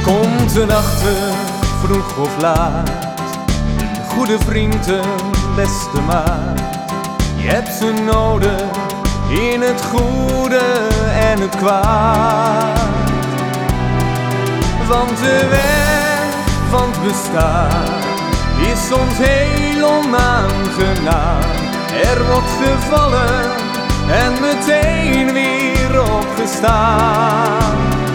Komt de nachten vroeg of laat, een goede vriend, een beste maat. Je hebt ze nodig in het goede en het kwaad. Want de weg van het bestaan is soms heel onaangenaam. Er wordt gevallen en meteen weer opgestaan.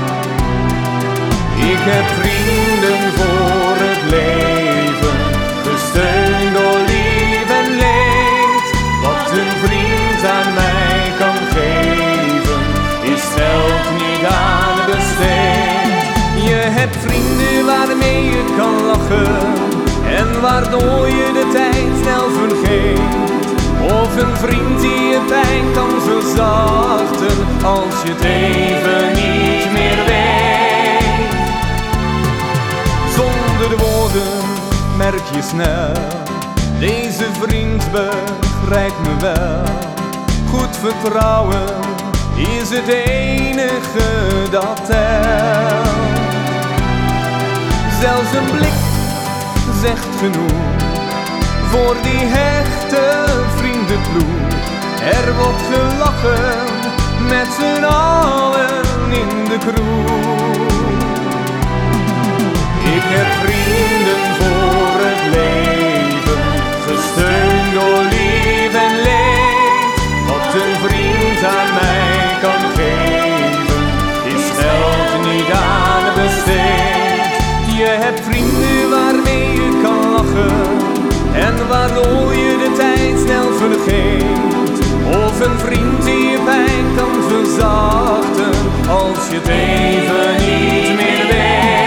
Ik heb vrienden voor het leven, gesteund door lief en leed. Wat een vriend aan mij kan geven, is zelf niet aan besteed. Je hebt vrienden waarmee je kan lachen en waardoor je de tijd snel vergeet. Of een vriend die je pijn kan verzachten als je het even niet meer weet. Zonder woorden merk je snel, deze vriend begrijpt me wel. Goed vertrouwen is het enige dat telt. Zelfs een blik zegt genoeg voor die hechte vriendenploeg. Er wordt gelachen met z'n allen in de kroeg. Ik heb vrienden voor het leven, gesteund door lief en leed. Wat een vriend aan mij kan geven, is geld niet aan besteed. Je hebt vrienden waarmee je kan lachen en waardoor je de tijd snel vergeet. Of een vriend die je pijn kan verzachten als je het even niet meer weet.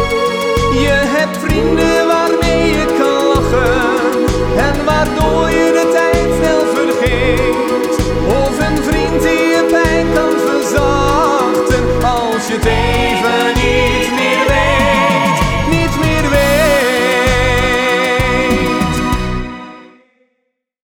Je hebt vrienden waarmee je kan lachen en waardoor je